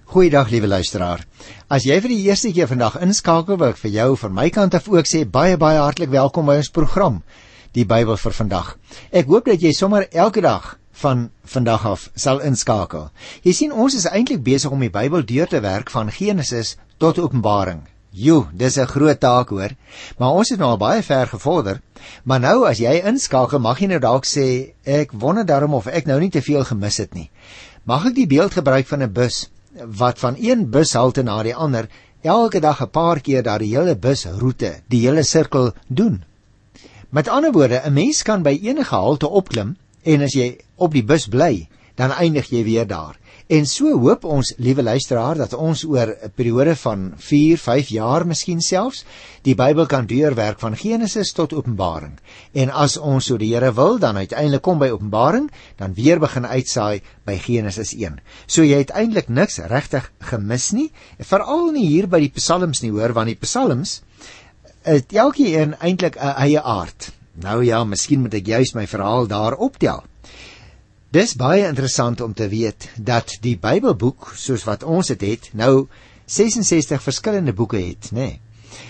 Goeiedag liewe luisteraar. As jy vir die eerste keer vandag inskakel, wil ek vir jou van my kant af ook sê baie hartlik welkom by ons program, die Bybel vir vandag. Ek hoop dat jy sommer elke dag van vandag af sal inskakel. Jy sien, ons is eintlik besig om die Bybel deur te werk van Genesis tot Openbaring. Dis 'n groot taak hoor, maar ons het nou al baie ver gevorder. Maar nou as jy inskakel, mag jy nou dalk sê, ek wonder daarom of ek nou nie te veel gemis het nie. Mag ek die beeld gebruik van 'n bus wat van een bushalte na die ander elke dag 'n paar keer daar die hele busroete, die hele sirkel doen. Met ander woorde, 'n mens kan by enige halte opklim en as jy op die bus bly, dan eindig jy weer daar. En so hoop ons, liewe luisteraar, dat ons oor 'n periode van 4-5 jaar miskien selfs die Bybel kan deurwerk van Genesis tot Openbaring. En as ons so die Here wil, dan uiteindelik kom by Openbaring, dan weer begin uitsaai by Genesis 1. So jy het eintlik niks regtig gemis nie, veral nie hier by die Psalms nie hoor, want die Psalms het elkeen eintlik 'n eie aard. Nou ja, miskien moet ek juist my verhaal daar optel. Dis baie interessant om te weet dat die Bybelboek, soos wat ons het, nou 66 verskillende boeke het, né?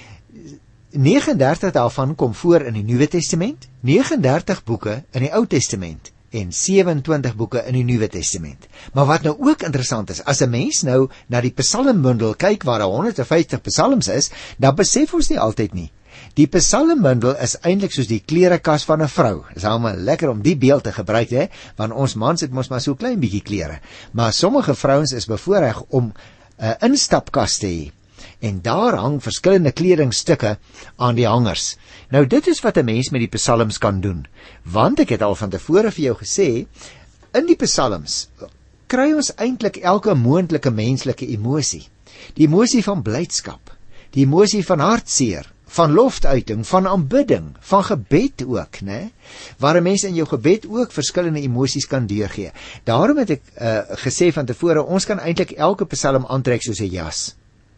39 daarvan kom voor in die Nuwe Testament, 39 boeke in die Ou Testament en 27 boeke in die Nuwe Testament. Maar wat nou ook interessant is, as 'n mens nou na die psalmbundel kyk waar 150 psalms is, dan besef ons nie altyd nie. Die psalmbundel is eintlik soos die klerekas van 'n vrou. Dit is almal lekker om die beeld te gebruik, hè, want ons mans het mos maar so klein bietjie klere. Maar sommige vrouens is bevoorreg om 'n instapkas te hê. En daar hang verskillende kledingstukke aan die hangers. Nou dit is wat 'n mens met die psalms kan doen. Want ek het al van tevore vir jou gesê, in die psalms kry ons eintlik elke moontlike menslike emosie. Die emosie van blydskap, die emosie van hartseer, van loftuiting, van aanbidding, van gebed ook, né? Waar 'n mens in jou gebed ook verskillende emosies kan deurgee. Daarom het ek gesê van tevore, ons kan eintlik elke psalm aantrek soos 'n jas.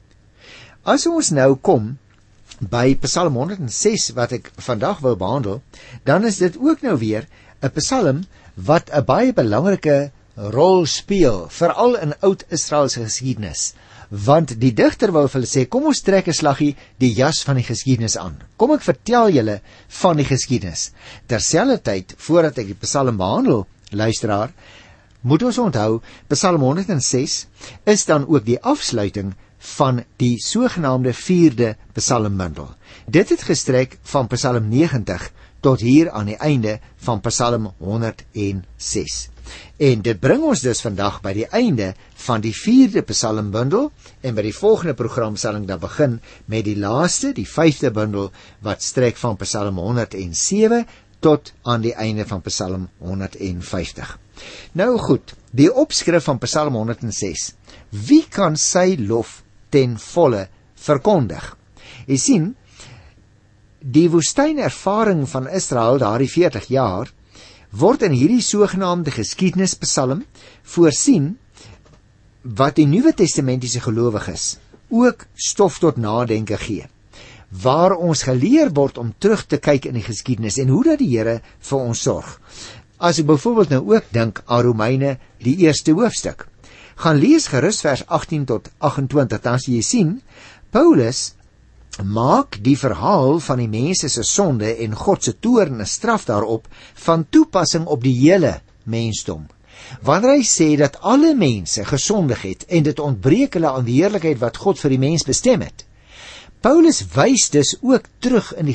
As ons nou kom by Psalm 106 wat ek vandag wil behandel, dan is dit ook nou weer 'n psalm wat 'n baie belangrike rol speel, veral in Oud-Israelse geskiedenis. Want die digter wil vir hulle sê, kom ons trek 'n slaggie die jas van die geskiedenis aan. Kom ek vertel julle van die geskiedenis. Terselfdertyd, voordat ek die psalm behandel, luisteraar, moet ons onthou, Psalm 106 is dan ook die afsluiting van die sogenaamde 4de psalmbundel. Dit het gestrek van Psalm 90 tot hier aan die einde van Psalm 106. En dit bring ons dus vandag by die einde van die 4de psalmbundel en by die volgende program sal ek dan begin met die laaste, die 5de bundel wat strek van Psalm 107 tot aan die einde van Psalm 150. Nou goed, die opskrif van Psalm 106. Wie kan sy lof ten volle verkondig? Jy sien, die woestynervaring van Israel daardie 40 jaar word in hierdie sogenaamde geskiedennispsalm voorsien wat die Nuwe Testamentiese gelowiges ook stof tot nadenke gee, waar ons geleer word om terug te kyk in die geskiedenis en hoe dat die Here vir ons sorg. As ek byvoorbeeld nou ook dink aan Romeine, die eerste hoofstuk, gaan lees gerus vers 18 tot 28, dan sal jy sien, Paulus maak die verhaal van die mense se sonde en God se toorn en straf daarop van toepassing op die hele mensdom. Wanneer hy sê dat alle mense gesondig het en dit ontbreek hulle aan die heerlikheid wat God vir die mens bestem het. Paulus wys dus ook terug in die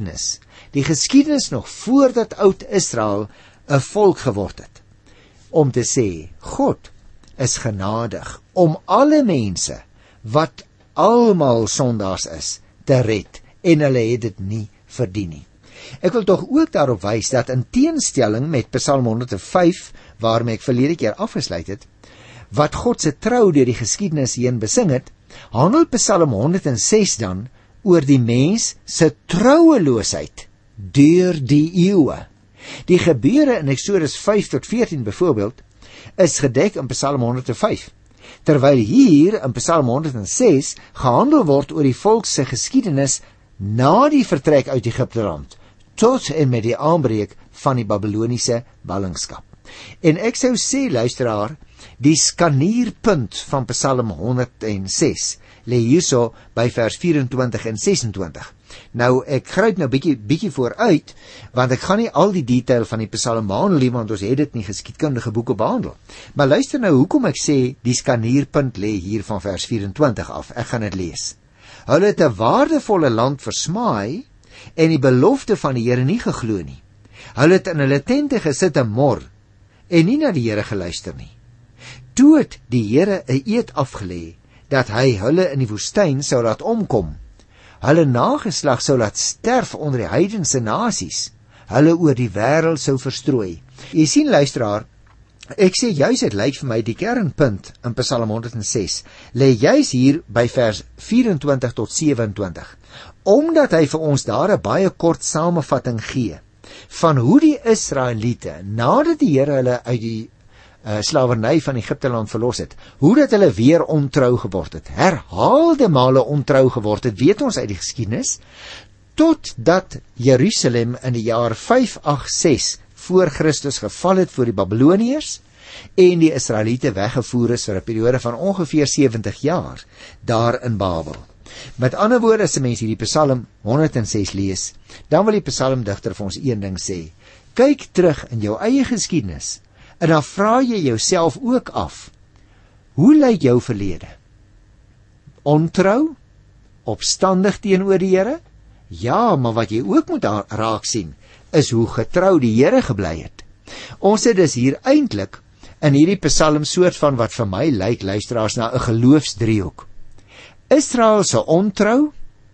geskiedenis nog voordat Oud-Israel 'n volk geword het, om te sê, God is genadig om alle mense wat almal sondaars is, te red, en hulle het dit nie verdien nie. Ek wil tog ook daarop wys dat in teenstelling met Psalm 105, waarmee ek verlede keer afgesluit het, wat God se trou deur die geskiedenis heen besing het, handel Psalm 106 dan oor die mens se troueloosheid deur die eeue. Die gebeure in Eksodus 5 tot 14 byvoorbeeld, is gedek in Psalm 105. Terwyl hier in Psalm 106 gehandel word oor die volk se geskiedenis na die vertrek uit Egipteland, tot en met die aanbreek van die Babyloniese ballingskap. En ek sou sê, luisteraar, Die skanierpunt van Psalm 106 lê hierso by vers 24 en 26. Nou, ek gryp nou bietjie vooruit, want ek gaan nie al die detail van die Psalm behandel nie, want ons het dit nie geskiedkundige boeke behandel. Maar luister nou hoekom ek sê die skanierpunt lê hier van vers 24 af. Ek gaan dit lees. Hulle het 'n waardevolle land versmaai en die belofte van die Here nie geglo nie. Hulle het in hulle tente gesit en mor en nie na die Here geluister nie. Toe het die Here 'n eed afgelê dat hy hulle in die woestyn sou laat omkom. Hulle nageslag sou laat sterf onder die heidense nasies. Hulle oor die wêreld sou verstrooi. Jy sien luisteraar, ek sê juis dit lyk vir my die kernpunt in Psalm 106 lê juis hier by vers 24 tot 27. Omdat hy vir ons daar 'n baie kort samevatting gee van hoe die Israeliete nadat die Here hulle uit die slawerny van Egipte land verlos het, hoe dat hulle weer ontrou geword het, herhaalde male ontrou geword het, weet ons uit die geskiedenis, totdat Jerusalem in die jaar 586 voor Christus geval het voor die Babyloniërs en die Israeliete weggevoer is vir 'n periode van ongeveer 70 jaar daar in Babel. Met ander woorde, as 'n mens hierdie Psalm 106 lees, dan wil die psalmdigter vir ons een ding sê: kyk terug in jou eie geskiedenis en dan vra jy jouself ook af, hoe lyk jou verlede? Ontrou? Opstandig teenoor die Here? Ja, maar wat jy ook moet raak sien, is hoe getrou die Here gebly het. Ons het dus hier eintlik in hierdie Psalm soort van wat vir my lyk, luisteraars, na 'n geloofsdriehoek. Israel se ontrou,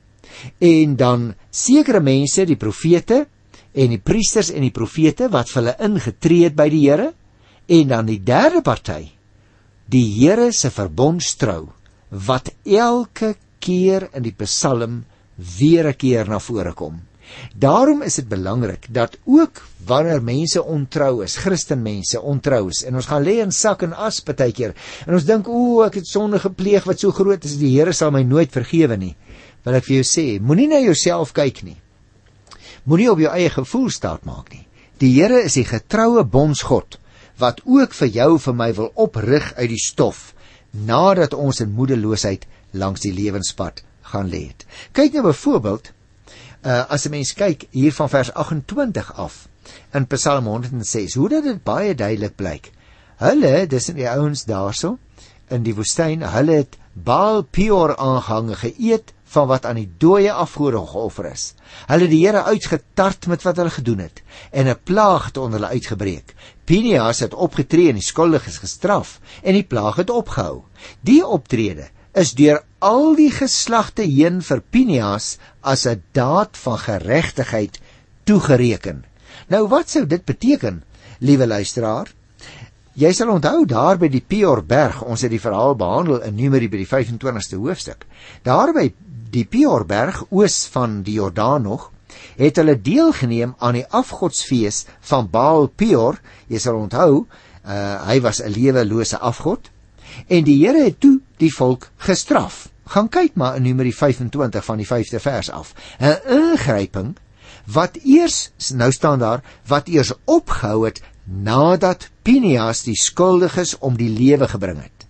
en dan sekere mense, die profete en die priesters en die profete wat vir hulle ingetree het by die Here, en dan die derde party, die Here se verbondstrou, wat elke keer in die Psalm weer 'n keer na vore kom. Daarom is dit belangrik dat ook wanneer mense ontrou is, Christenmense ontrou is, en ons gaan lê in sak en as partykeer, en ons dink, ek het sonde gepleeg wat so groot is, die Here sal my nooit vergewe nie. Wil ek vir jou sê, moenie na jouself kyk nie. Moenie op jou eie gevoel staat maak nie. Die Here is die getroue bondsgod, wat ook vir jou en vir my wil oprig uit die stof, nadat ons in moedeloosheid langs die lewenspad gaan lê het. Kyk nou byvoorbeeld, as 'n mens kyk hier van vers 28 af, in Psalm 106, hoe dat dit baie duidelik blyk. Hulle, dis in die ouens daarso, in die woestyn, hulle het Baal Peor aangehange, geëet van wat aan die dooie afgode geoffer is. Hulle het die Here uitgetart met wat hulle gedoen het, en 'n plaag het onder hulle uitgebreek. Pinias het opgetree en die skuldiges gestraf, en die plaag het opgehou. Die optrede is deur al die geslagte heen vir Pinias as 'n daad van geregtigheid toegereken. Nou wat sou dit beteken, liewe luisteraar? Jy sal onthou daar by die Peorberg, ons het die verhaal behandel in Numeri by die 25ste hoofstuk. Daar by die Peorberg, oos van die Jordaan nog, het hulle deelgeneem aan die afgodsfees van Baal Peor. Jy sal onthou, hy was 'n lewelose afgod, en die Here het toe die volk gestraf. Gaan kyk maar in Numeri 25 van die 5de vers af. 'n Ingryping wat eers, nou staan daar, wat eers opgehou het nadat Pinias die skuldiges om die lewe gebring het.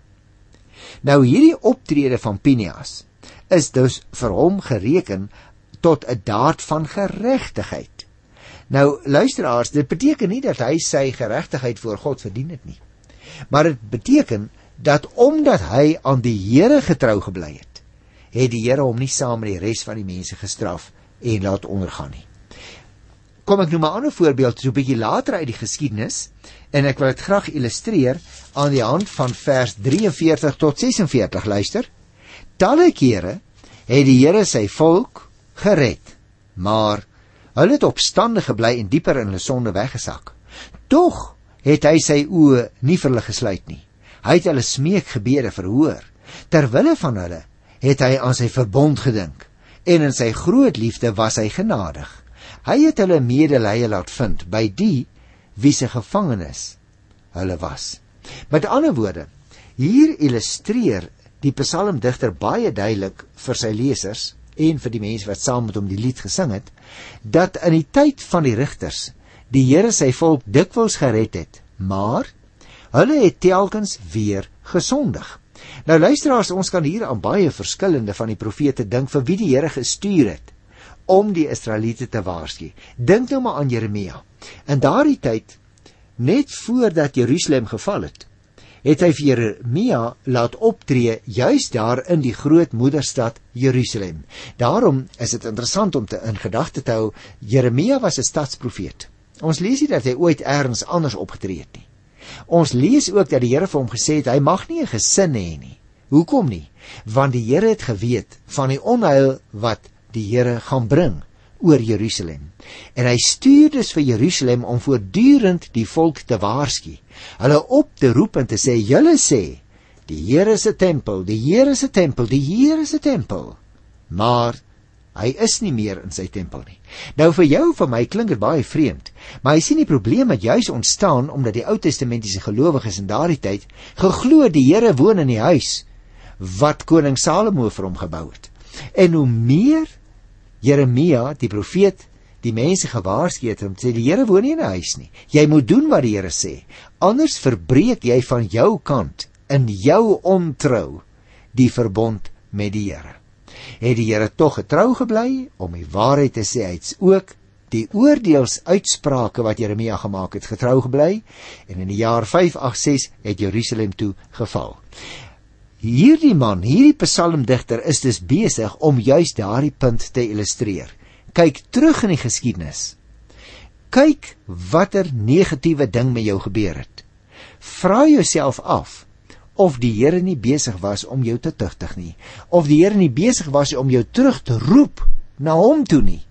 Nou hierdie optrede van Pinias is dus vir hom gereken tot 'n daad van geregtigheid. Nou luisteraars, dit beteken nie dat hy sy geregtigheid voor God verdien het nie. Maar dit beteken dat omdat hy aan die Here getrou gebly het, het die Here hom nie saam met die res van die mense gestraf en laat ondergaan nie. Kom ek noem 'n ander voorbeeld, so 'n bietjie later uit die geskiedenis, en ek wil dit graag illustreer aan die hand van vers 43 tot 46, luister. Talle kere het die Here sy volk gered, maar hulle het opstandig gebly en dieper in hulle sonde weggesak. Tog het hy sy oë nie vir hulle gesluit nie. Hy het hulle smeekgebede verhoor. Terwille van hulle het hy aan sy verbond gedink, en in sy groot liefde was hy genadig. Hy het hulle medelee laat vind by die wie se gevangenes hulle was. Met ander woorde, hier illustreer die psalmdigter baie duidelik vir sy lesers en vir die mense wat saam met hom die lied gesing het, dat in die tyd van die rigters die Here sy volk dikwels gered het, maar Hulle het telkens weer gesondig. Nou luisteraars, ons kan hier aan baie verskillende van die profete dink vir wie die Here gestuur het om die Israeliete te waarsku. Dink nou maar aan Jeremia. In daardie tyd, net voordat Jerusalem geval het hy vir Jeremia laat optree juis daar in die groot moederstad Jerusalem. Daarom is dit interessant om in gedagte te hou, Jeremia was 'n stadsprofeet. Ons lees nie dat hy ooit ergens anders opgetree het nie. Ons lees ook dat die Here vir hom gesê het, hy mag nie 'n gesin hê nie. Hoekom nie? Want die Here het geweet van die onheil wat die Here gaan bring oor Jerusalem. En hy stuur dus vir Jerusalem om voortdurend die volk te waarsku, hulle op te roep en te sê, julle sê, die Here se tempel, die Here se tempel, die Here se tempel. Maar hy is nie meer in sy tempel nie. Nou vir jou, vir my klink dit baie vreemd, maar hy sien die probleem het juis ontstaan omdat die Ou Testamentiese gelowiges in daardie tyd geglo die Here woon in die huis wat koning Salomo vir hom gebou het. En hoe meer Jeremia, die profeet, die mense gewaarsku het om te sê, die Here woon nie in 'n huis nie. Jy moet doen wat die Here sê, anders verbreek jy van jou kant in jou ontrou die verbond met die Here. Het die Here tog getrou gebly om die waarheid te sê, hy het ook die oordeelsuitsprake wat Jeremia gemaak het getrou gebly, en in die jaar 586 het Jerusalem toe geval. Hierdie man, hierdie psalmdigter is dus besig om juist daardie punt te illustreer. Kyk terug in die geskiedenis. Kyk watter negatiewe ding met jou gebeur het. Vra jouself af of die Here nie besig was om jou te tugtig nie, of die Here nie besig was om jou terug te roep na hom toe nie.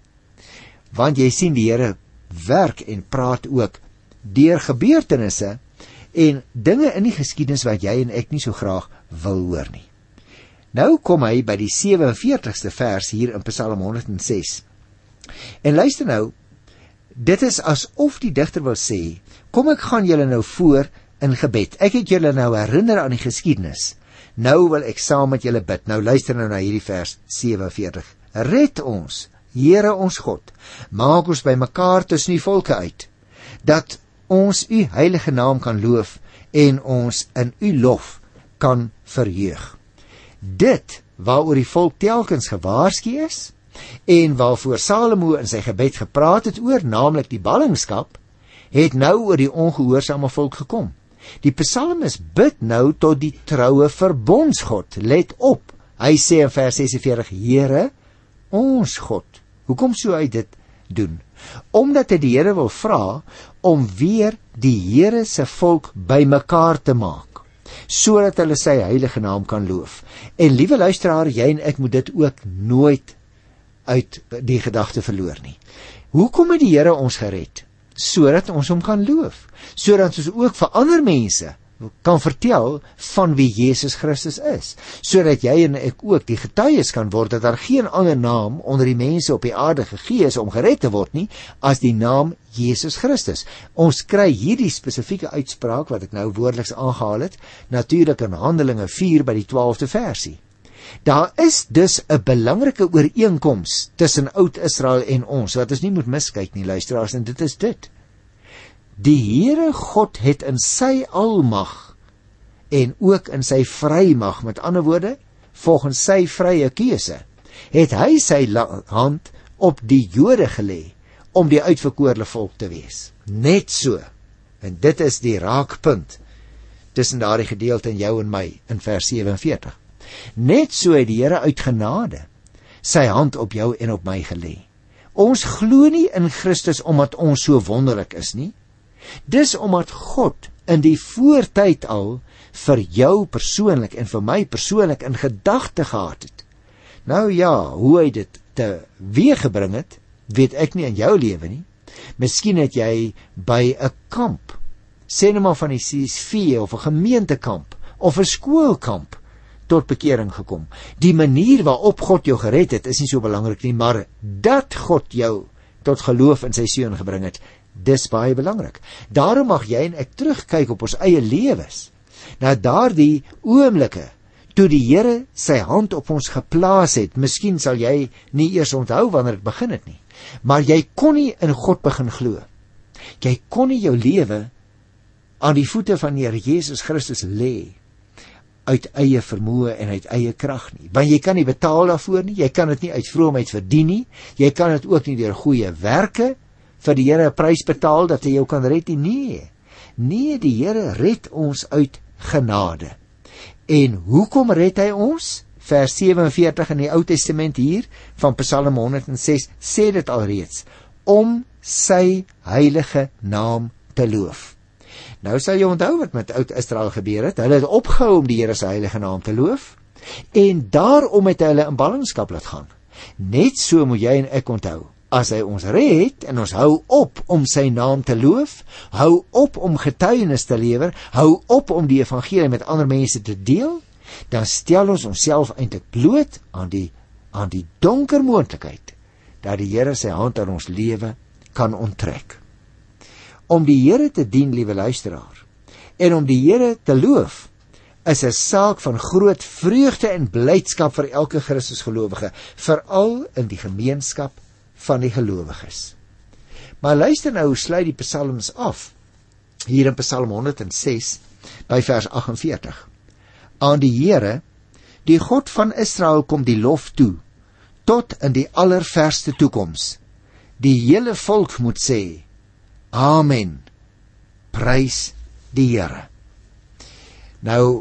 Want jy sien die Here werk en praat ook deur gebeurtenisse en dinge in die geskiedenis wat jy en ek nie so graag wil hoor nie. Nou kom hy by die 47ste vers hier in Psalm 106. En luister nou, dit is asof die digter wil sê, kom ek gaan julle nou voor in gebed. Ek het julle nou herinner aan die geskiedenis. Nou wil ek saam met julle bid. Nou luister nou na hierdie vers 47. Red ons, Here ons God, maak ons by mekaar tussen die volke uit, dat ons u heilige naam kan loof en ons in u lof kan verheug. Dit waaroor die volk telkens gewaarsku is en waarvoor Salomo in sy gebed gepraat het oor, naamlik die ballingskap, het nou oor die ongehoorsame volk gekom. Die psalmis bid nou tot die troue verbondsgod. Let op, hy sê in vers 46, Here, ons God. Hoekom sou hy dit doen? Omdat hy die Here wil vra om weer die Here se volk bymekaar te maak, sodat hulle sy heilige naam kan loof. En liewe luisteraar, jy en ek moet dit ook nooit uit die gedagte verloor nie. Hoekom het die Here ons gered? Sodat ons hom kan loof, sodat ons ook vir ander mense kan vertel van wie Jesus Christus is, sodat jy en ek ook die getuies kan word dat daar geen ander naam onder die mense op die aarde gegee is om gered te word nie, as die naam Jesus Christus. Ons kry hierdie spesifieke uitspraak wat ek nou woordeliks aangehaal het, natuurlik in Handelinge 4 by die 12de versie. Daar is dus 'n belangrike ooreenkoms tussen Oud-Israel en ons, wat ons nie moet miskyk nie, luisteraars, en dit is dit. Die Here God het in sy almag en ook in sy vrymag, met ander woorde, volgens sy vrye keuse, het hy sy hand op die Jode gelê om die uitverkorene volk te wees. Net so, en dit is die raakpunt tussen daardie gedeelte in jou en my in vers 47. Net so het die Here uit genade sy hand op jou en op my gelê. Ons glo nie in Christus omdat ons so wonderlik is nie. Dis omdat God in die voortyd al vir jou persoonlik en vir my persoonlik in gedagte gehad het. Nou ja, hoe hy dit teweeggebring het, weet ek nie in jou lewe nie. Miskien het jy by 'n kamp, sê nou maar van die CSV of 'n gemeentekamp of 'n skoolkamp, tot bekering gekom. Die manier waarop God jou gered het is nie so belangrik nie, maar dat God jou tot geloof in sy seun gebring het, dis baie belangrik. Daarom mag jy en ek terugkyk op ons eie lewens, na daardie oomblikke toe die Here sy hand op ons geplaas het. Miskien sal jy nie eers onthou wanneer dit begin het nie, maar jy kon nie in God begin glo. Jy kon nie jou lewe aan die voete van die Here Jesus Christus lê uit eie vermoë en uit eie krag nie. Want jy kan nie betaal daarvoor nie, jy kan dit nie uit vroomheid verdien nie, jy kan dit ook nie deur goeie werke vir die Here 'n prys betaal dat hy jou kan red nie. Nee, die Here red ons uit genade. En hoekom red hy ons? Vers 47 in die Ou Testament hier van Psalm 106 sê dit alreeds, om sy heilige naam te loof. Nou sal jy onthou wat met Oud Israel gebeur het. Hulle het opgehou om die Here se heilige naam te loof en daarom het hulle in ballingskap laat gaan. Net so moet jy en ek onthou. As hy ons red en ons hou op om sy naam te loof, hou op om getuienis te lewer, hou op om die evangelie met ander mense te deel, dan stel ons onsself eintlik bloot aan die donker moontlikheid dat die Here sy hand aan ons lewe kan onttrek. Om die Here te dien, liewe luisteraar, en om die Here te loof, is 'n saak van groot vreugde en blydskap vir elke Christusgelowige, veral in die gemeenskap van die gelowiges. Maar luister nou, hoe sluit die psalms af? Hier in Psalm 106 by vers 48. Aan die Here, die God van Israel, kom die lof toe, tot in die allerverste toekoms. Die hele volk moet sê, Amen, prys die Here. Nou,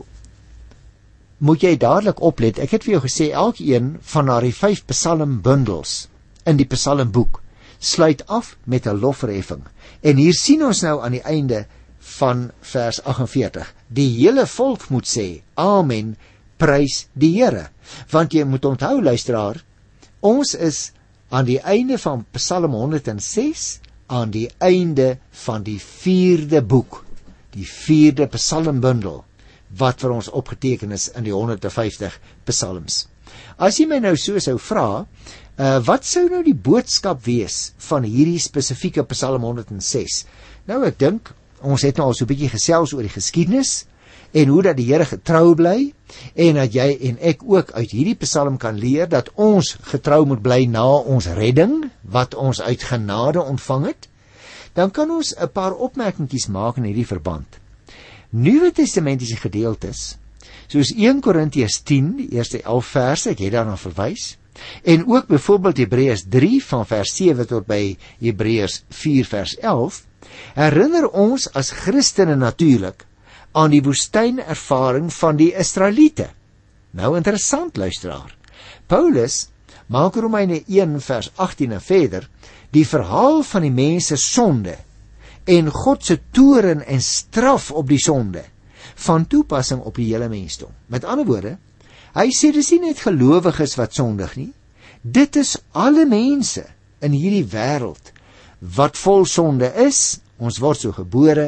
moet jy dadelik oplet, ek het vir jou gesê, elkeen van die 5 psalmbundels in die psalmboek sluit af met 'n lofverheffing. En hier sien ons nou aan die einde van vers 48, die hele volk moet sê, Amen, prys die Here. Want jy moet onthou, luisteraar, ons is aan die einde van Psalm 106, aan die einde van die 4de boek, die 4de psalmbundel, wat vir ons opgeteken is in die 150 psalms. As jy my nou so sou vra, wat sou nou die boodskap wees van hierdie spesifieke Psalm 106? Nou, ek dink, ons het nou al so 'n bietjie gesels oor die geskiedenis, en hoe dat die Here getrou bly, en dat jy en ek ook uit hierdie psalm kan leer, dat ons getrou moet bly na ons redding, wat ons uit genade ontvang het, dan kan ons 'n paar opmerkingies maak in hierdie verband. Nuwe Testamentiese gedeeltes, soos 1 Korintiërs 10, die eerste 11 verse, ek het daarna verwys, en ook byvoorbeeld Hebreërs 3 van vers 7 tot by Hebreërs 4 vers 11, herinner ons as Christene natuurlik aan die woestynervaring van die Israeliete. Nou interessant, luisteraar. Paulus maak Romeine 1 vers 18 en verder die verhaal van die mense sonde en God se toorn en straf op die sonde van toepassing op die hele mensdom. Met ander woorde, hy sê dis nie net gelowiges wat sondig nie, dit is alle mense in hierdie wêreld wat vol sonde is, ons word so gebore,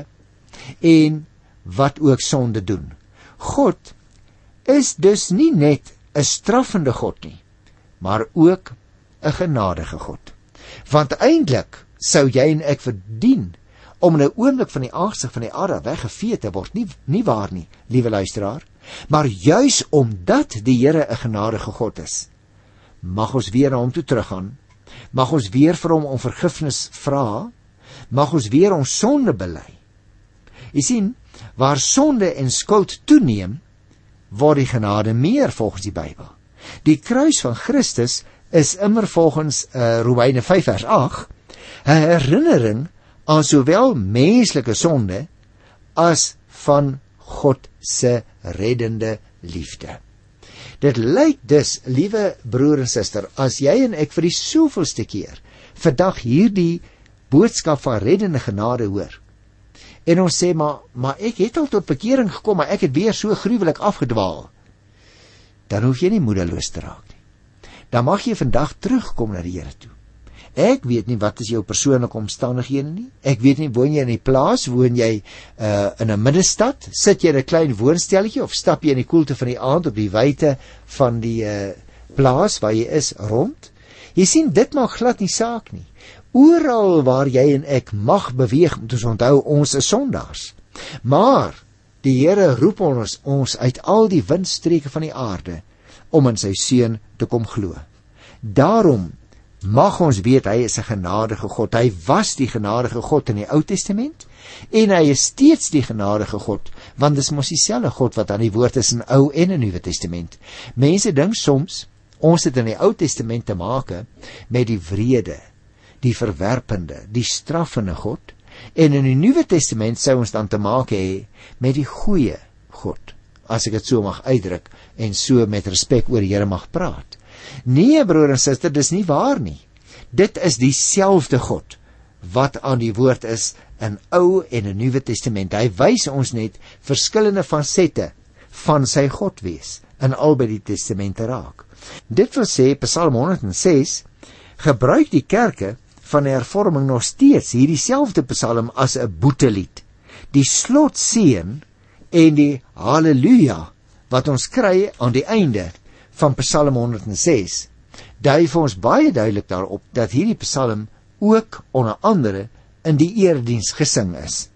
en wat ook sonde doen. God is dus nie net 'n straffende God nie, maar ook 'n genadige God. Want eintlik sou jy en ek verdien om in 'n oomblik van die aangesig van die aarde weggevee te word, nie waar nie, liewe luisteraar, maar juis omdat die Here 'n genadige God is, mag ons weer na hom toe teruggaan, mag ons weer vir hom om vergifnis vra, mag ons weer ons sonde bely. Jy sien, waar sonde en skuld toeneem, word die genade meer volgens die Bybel. Die kruis van Christus is immer volgens Romeine 5 vers 8 'n herinnering aan sowel menslike sonde as van God se reddende liefde. Dit lyk dus, liewe broer en suster, as jy en ek vir die soveelste keer vandag hierdie boodskap van reddende genade hoor, en ons sê, maar ek het al tot bekering gekom, maar ek het weer so gruwelik afgedwaal, dan hoef jy nie moedeloos te raak nie. Dan mag jy vandag terugkom na die Here toe. Ek weet nie wat is jou persoonlike omstandighede nie. Ek weet nie, woon jy in die plaas, woon jy in 'n middestad, sit jy in 'n klein woonstelletjie of stap jy in die koelte van die aand op die wyte van die plaas waar jy is rond. Jy sien, dit maak glad nie saak nie. Oral waar jy en ek mag beweeg, moet ons onthou, ons is sondaars. Maar die Here roep ons uit al die windstreke van die aarde om in sy seun te kom glo. Daarom mag ons weet hy is 'n genadige God. Hy was die genadige God in die Ou Testament en hy is steeds die genadige God, want dis mos dieselfde God wat aan die woord is in Ou en in Nuwe Testament. Mense dink soms ons het in die Ou Testament te maak met die wrede, die verwerpende, die straffende God, en in die Nuwe Testament sou ons dan te maak hê met die goeie God, as ek dit so mag uitdruk en so met respek oor die Here mag praat. Nee, broer en suster, dis nie waar nie. Dit is dieselfde God wat aan die woord is in Ou en in Nuwe Testament. Hy wys ons net verskillende fasette van sy God wees in albei die testamente raak. Dit wil sê, Psalm 106 gebruik die kerke van die hervorming nog steeds hierdie selfde psalm as 'n boetelied. Die slotseën en die halleluja wat ons kry aan die einde van Psalm 106 dui vir ons baie duidelik daarop dat hierdie psalm ook onder andere in die erediens gesing is.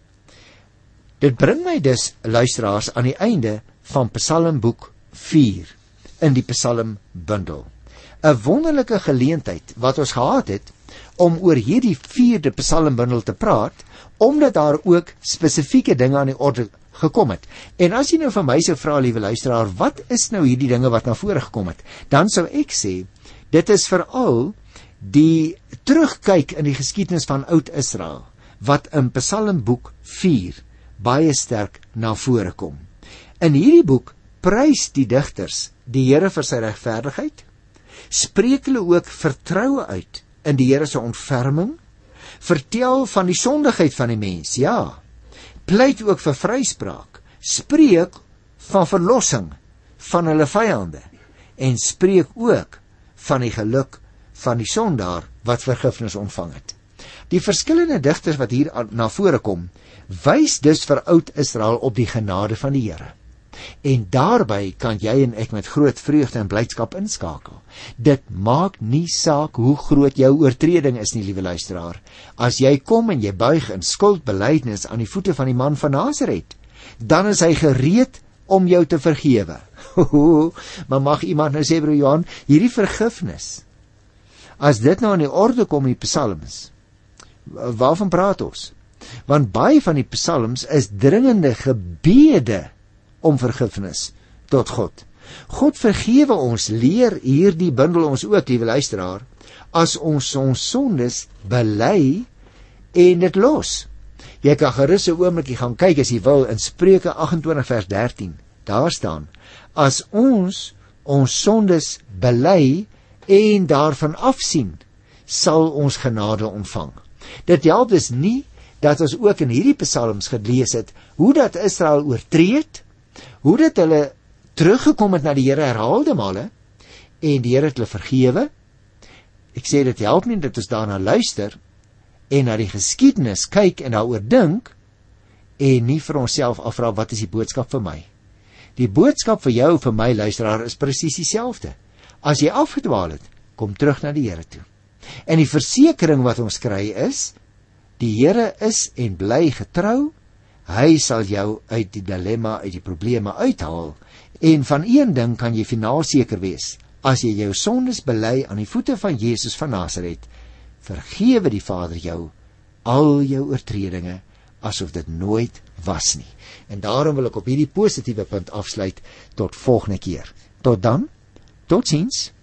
Dit bring my dus, luisteraars, aan die einde van Psalmboek 4 in die psalmbundel. 'n Wonderlike geleentheid wat ons gehad het om oor hierdie 4de psalmbundel te praat, omdat daar ook spesifieke dinge aan die orde gekom het. En as jy nou van my sou vra, liewe luisteraar, wat is nou hierdie dinge wat na vore gekom het? Dan sou ek sê, dit is veral die terugkyk in die geskiedenis van Oud-Israel, wat in Psalmboek 4 baie sterk na vore kom. In hierdie boek prys die digters die Here vir sy regverdigheid, spreek hulle ook vertroue uit in die Here se ontferming, vertel van die sondigheid van die mens, ja, pleit ook vir vryspraak, spreek van verlossing van hulle vyande en spreek ook van die geluk van die sondaar wat vergifnis ontvang het. Die verskillende digters wat hier na vore kom, wys dus vir Oud-Israel op die genade van die Here. En daarby kan jy en ek met groot vreugde en blydskap inskakel. Dit maak nie saak hoe groot jou oortreding is nie, liewe luisteraar. As jy kom en jy buig in skuldbelydenis aan die voete van die man van Nasaret, dan is hy gereed om jou te vergewe. Maar mag iemand nou sê, broer Johan, hierdie vergifnis, as dit nou aan die orde kom in die psalms, waarvan praat ons? Want baie van die psalms is dringende gebede om vergifnis tot God. God vergewe ons, leer hierdie bundel ons ook, liewe luisteraar, as ons sondes bely en dit los. Jy kan gerus 'n oombliekie gaan kyk as jy wil in Spreuke 28 vers 13. Daar staan, as ons sondes bely en daarvan afsien, sal ons genade ontvang. Dit help dus nie dat ons ook in hierdie psalms gelees het hoe dat Israel oortree het, hoe dat hulle teruggekom het na die Here herhaalde male en die Here het hulle vergewe. Ek sê dit help nie dat ons daarna luister en na die geskiedenis kyk en daaroor dink en nie vir onsself afvra wat is die boodskap vir my. Die boodskap vir jou, vir my luisteraar, is presies dieselfde. As jy afgedwaal het, kom terug na die Here toe. En die versekering wat ons kry is, die Here is en bly getrou. Hy sal jou uit die dilemma, uit die probleme uithaal. En van een ding kan jy finaal seker wees, as jy jou sondes bely aan die voete van Jesus van Nasaret, vergewe die Vader jou al jou oortredinge, asof dit nooit was nie. En daarom wil ek op hierdie positiewe punt afsluit tot volgende keer. Tot dan, totsiens.